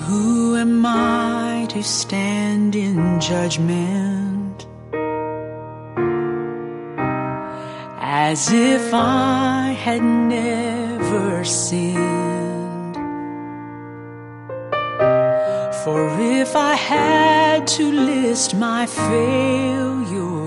Who am I to stand in judgment, as if I had never sinned? For if I had to list my failures,